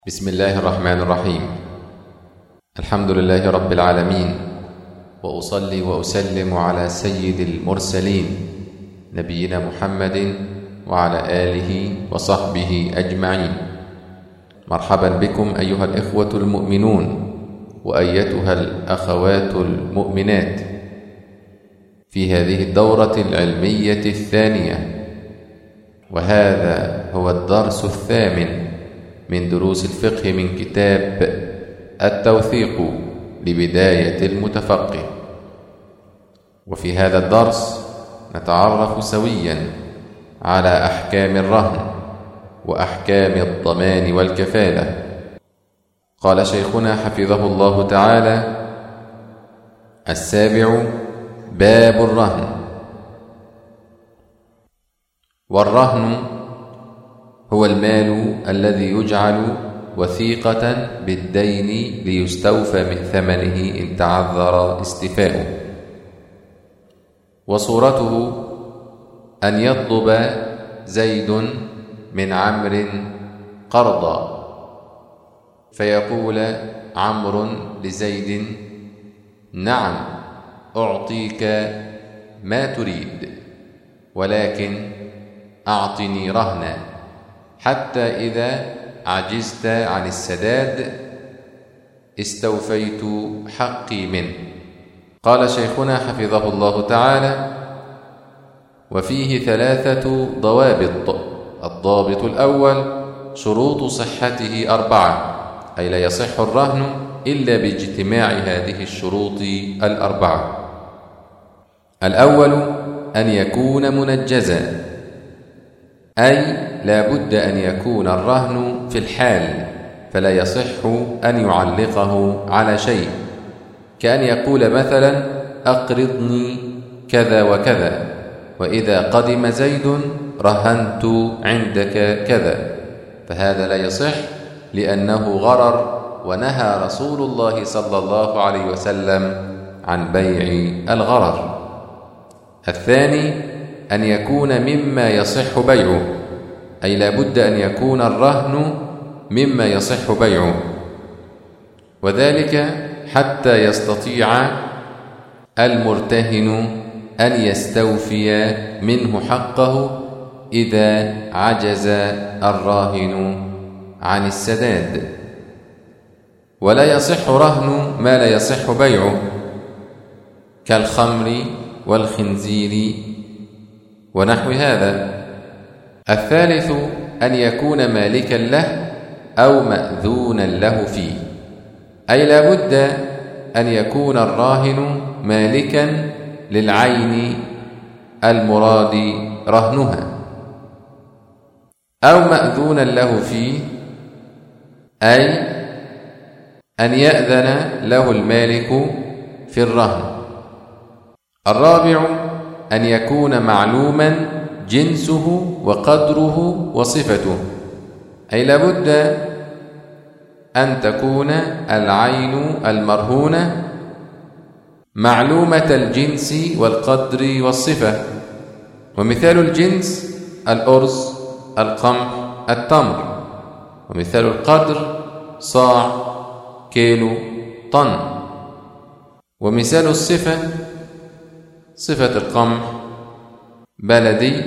بسم الله الرحمن الرحيم. الحمد لله رب العالمين، وأصلي وأسلم على سيد المرسلين نبينا محمد وعلى آله وصحبه أجمعين. مرحبا بكم أيها الإخوة المؤمنون وأيتها الأخوات المؤمنات في هذه الدورة العلمية الثانية، وهذا هو الدرس الثامن من دروس الفقه من كتاب التوثيق لبداية المتفقه. وفي هذا الدرس نتعرف سويا على أحكام الرهن وأحكام الضمان والكفالة. قال شيخنا حفظه الله تعالى: السابع باب الرهن. والرهن هو المال الذي يجعل وثيقة بالدين ليستوفى من ثمنه إن تعذر استيفاؤه. وصورته أن يطلب زيد من عمرو قرضا، فيقول عمرو لزيد: نعم أعطيك ما تريد، ولكن أعطني رهنا حتى إذا عجزت عن السداد استوفيت حقي منه. قال شيخنا حفظه الله تعالى: وفيه ثلاثة ضوابط. الضابط الأول: شروط صحته 4، أي لا يصح الرهن إلا باجتماع هذه الشروط 4. الأول: أن يكون منجزا، أي لا بد أن يكون الرهن في الحال، فلا يصح أن يعلقه على شيء، كأن يقول مثلا: أقرضني كذا وكذا، وإذا قدم زيد رهنت عندك كذا، فهذا لا يصح لأنه غرر، ونهى رسول الله صلى الله عليه وسلم عن بيع الغرر. الثاني: أن يكون مما يصح بيعه، أي لا بد أن يكون الرهن مما يصح بيعه، وذلك حتى يستطيع المرتهن أن يستوفي منه حقه إذا عجز الراهن عن السداد. ولا يصح رهن ما لا يصح بيعه كالخمر والخنزير ونحو هذا. الثالث: أن يكون مالكا له أو مأذونا له فيه، أي لا بد أن يكون الراهن مالكا للعين المراد رهنها، أو مأذونا له فيه، أي أن يأذن له المالك في الرهن. الرابع: أن يكون معلوما جنسه وقدره وصفته، أي لا بد أن تكون العين المرهونة معلومة الجنس والقدر والصفة. ومثال الجنس: الأرز، القمح، التمر. ومثال القدر: صاع، كيلو، طن. ومثال الصفة: صفة القمح بلدي،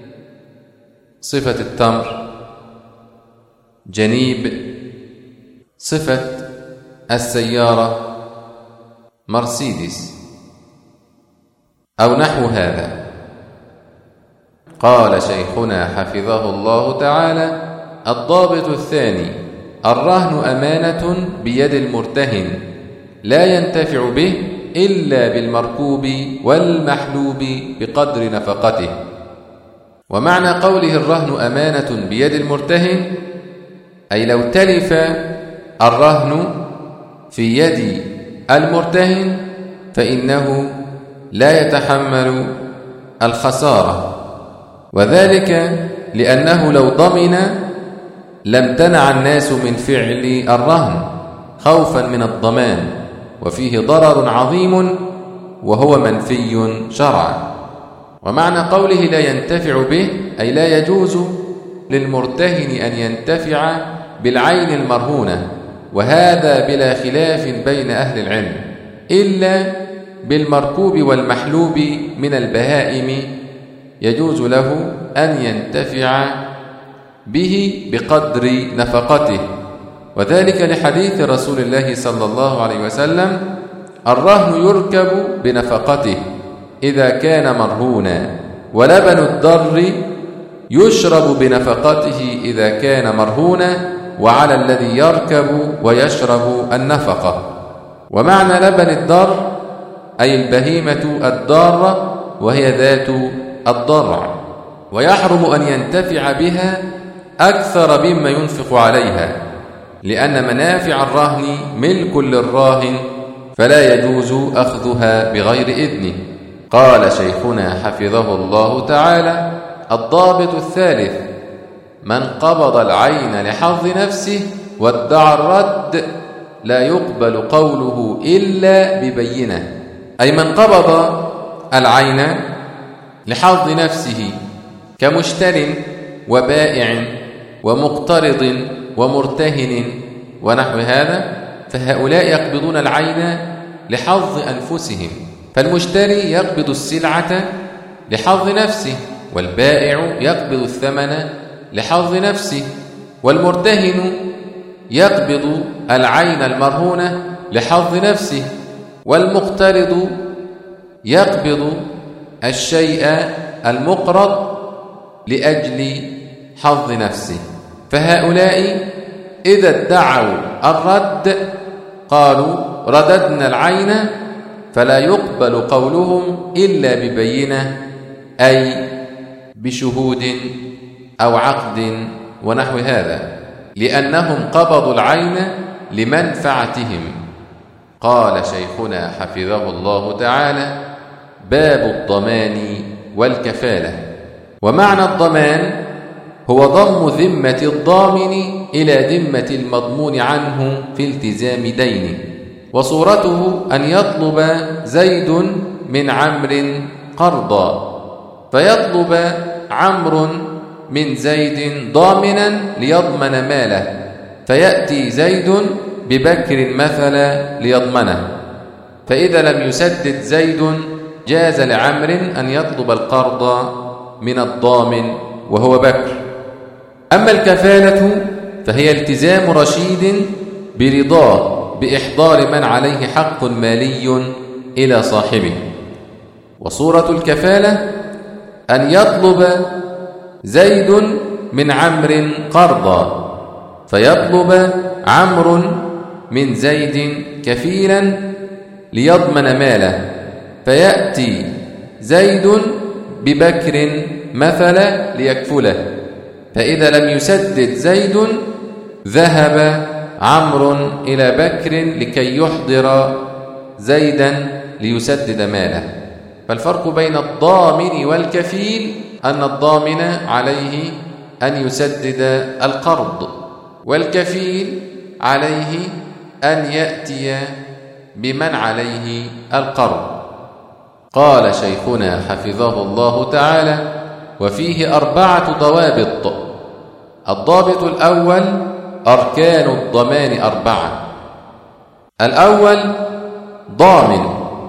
صفة التمر جنيب، صفة السيارة مرسيدس، أو نحو هذا. قال شيخنا حفظه الله تعالى: الضابط الثاني: الرهن أمانة بيد المرتهن لا ينتفع به إلا بالمركوب والمحلوب بقدر نفقته. ومعنى قوله الرهن أمانة بيد المرتهن، أي لو تلف الرهن في يد المرتهن فإنه لا يتحمل الخسارة، وذلك لأنه لو ضمن لامتنع الناس من فعل الرهن خوفا من الضمان، وفيه ضرر عظيم وهو منفي شرعا. ومعنى قوله لا ينتفع به، أي لا يجوز للمرتهن أن ينتفع بالعين المرهونة، وهذا بلا خلاف بين أهل العلم، إلا بالمركوب والمحلوب من البهائم يجوز له أن ينتفع به بقدر نفقته، وذلك لحديث رسول الله صلى الله عليه وسلم: الرهن يركب بنفقته إذا كان مرهونا، ولبن الضر يشرب بنفقته إذا كان مرهونا، وعلى الذي يركب ويشرب النفقة. ومعنى لبن الضر أي البهيمة الضارة، وهي ذات الضرع، ويحرم أن ينتفع بها أكثر مما ينفق عليها، لأن منافع الرهن ملك للراهن، فلا يجوز أخذها بغير إذنه. قال شيخنا حفظه الله تعالى: الضابط الثالث: من قبض العين لحظ نفسه وادعى الرد لا يقبل قوله إلا ببينة. أي من قبض العين لحظ نفسه كمشتر وبائع ومقترض ومرتهن ونحو هذا، فهؤلاء يقبضون العين لحظ أنفسهم، فالمشتري يقبض السلعة لحظ نفسه، والبائع يقبض الثمن لحظ نفسه، والمرتهن يقبض العين المرهونة لحظ نفسه، والمقترض يقبض الشيء المقرض لأجل حظ نفسه. فهؤلاء إذا ادعوا الرد قالوا: رددنا العين، فلا يقبل قولهم إلا ببينة، أي بشهود أو عقد ونحو هذا، لأنهم قبضوا العين لمنفعتهم. قال شيخنا حفظه الله تعالى: باب الضمان والكفالة. ومعنى الضمان هو ضم ذمة الضامن إلى ذمة المضمون عنه في التزام دينه، وصورته أن يطلب زيد من عمرو قرضا، فيطلب عمرو من زيد ضامنا ليضمن ماله، فيأتي زيد ببكر مثلا ليضمنه، فإذا لم يسدد زيد جاز لعمرو أن يطلب القرض من الضامن وهو بكر. أما الكفالة فهي التزام رشيد برضاه بإحضار من عليه حق مالي إلى صاحبه. وصورة الكفالة أن يطلب زيد من عمرو قرضا، فيطلب عمرو من زيد كفيلا ليضمن ماله، فيأتي زيد ببكر مثلا ليكفله، فإذا لم يسدد زيد ذهب عمرو إلى بكر لكي يحضر زيدا ليسدد ماله. فالفرق بين الضامن والكفيل أن الضامن عليه أن يسدد القرض، والكفيل عليه أن يأتي بمن عليه القرض. قال شيخنا حفظه الله تعالى: وفيه 4 ضوابط. الضابط الأول: أركان الضمان 4. الأول ضامن،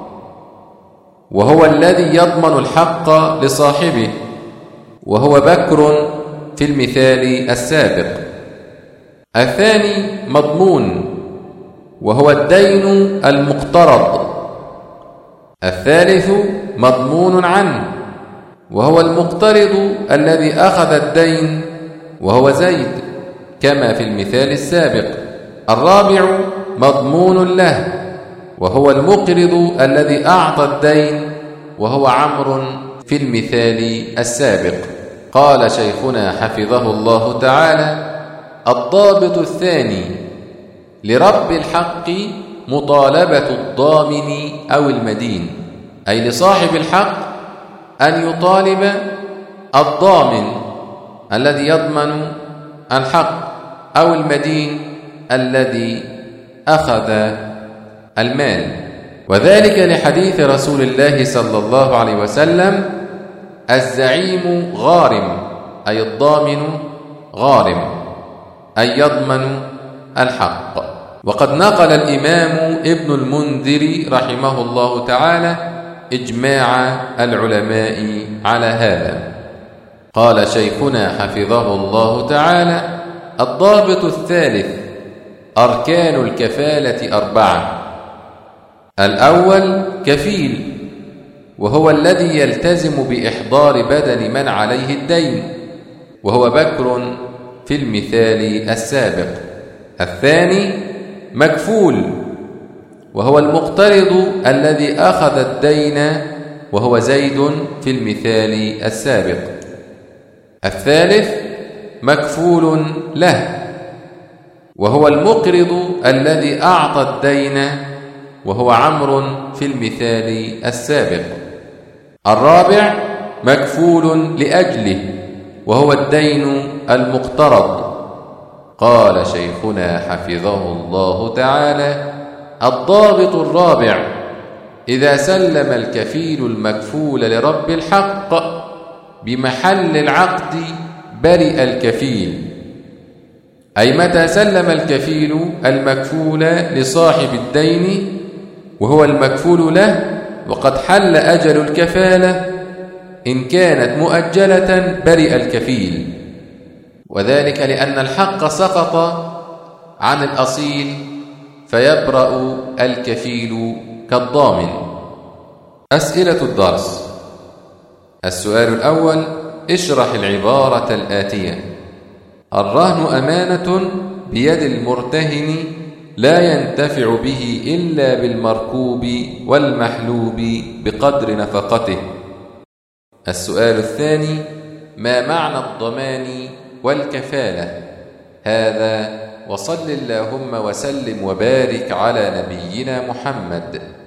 وهو الذي يضمن الحق لصاحبه، وهو بكر في المثال السابق. الثاني مضمون، وهو الدين المقترض. الثالث مضمون عنه، وهو المقترض الذي أخذ الدين وهو زيد كما في المثال السابق. الرابع مضمون له، وهو المقرض الذي أعطى الدين وهو عمرو في المثال السابق. قال شيخنا حفظه الله تعالى: الضابط الثاني: لرب الحق مطالبة الضامن أو المدين، أي لصاحب الحق أن يطالب الضامن الذي يضمن الحق أو المدين الذي أخذ المال، وذلك لحديث رسول الله صلى الله عليه وسلم: الزعيم غارم، أي الضامن غارم. أي يضمن الحق. وقد نقل الإمام ابن المنذر رحمه الله تعالى إجماع العلماء على هذا. قال شيخنا حفظه الله تعالى: الضابط الثالث: أركان الكفالة 4. الأول كفيل، وهو الذي يلتزم بإحضار بدن من عليه الدين، وهو بكر في المثال السابق. الثاني مكفول، وهو المقترض الذي أخذ الدين، وهو زيد في المثال السابق. الثالث مكفول له، وهو المقرض الذي أعطى الدين، وهو عمرو في المثال السابق. الرابع مكفول لأجله، وهو الدين المقترض. قال شيخنا حفظه الله تعالى: الضابط الرابع: إذا سلم الكفيل المكفول لرب الحق بمحل العقد برئ الكفيل، أي متى سلم الكفيل المكفول لصاحب الدين وهو المكفول له وقد حل أجل الكفالة، إن كانت مؤجلة برئ الكفيل، وذلك لأن الحق سقط عن الأصيل فيبرأ الكفيل كالضامن. أسئلة الدرس: السؤال الأول: اشرح العبارة الآتية: الرهن أمانة بيد المرتهن لا ينتفع به إلا بالمركوب والمحلوب بقدر نفقته. السؤال الثاني: ما معنى الضمان والكفالة؟ هذا، وصل اللهم وسلم وبارك على نبينا محمد.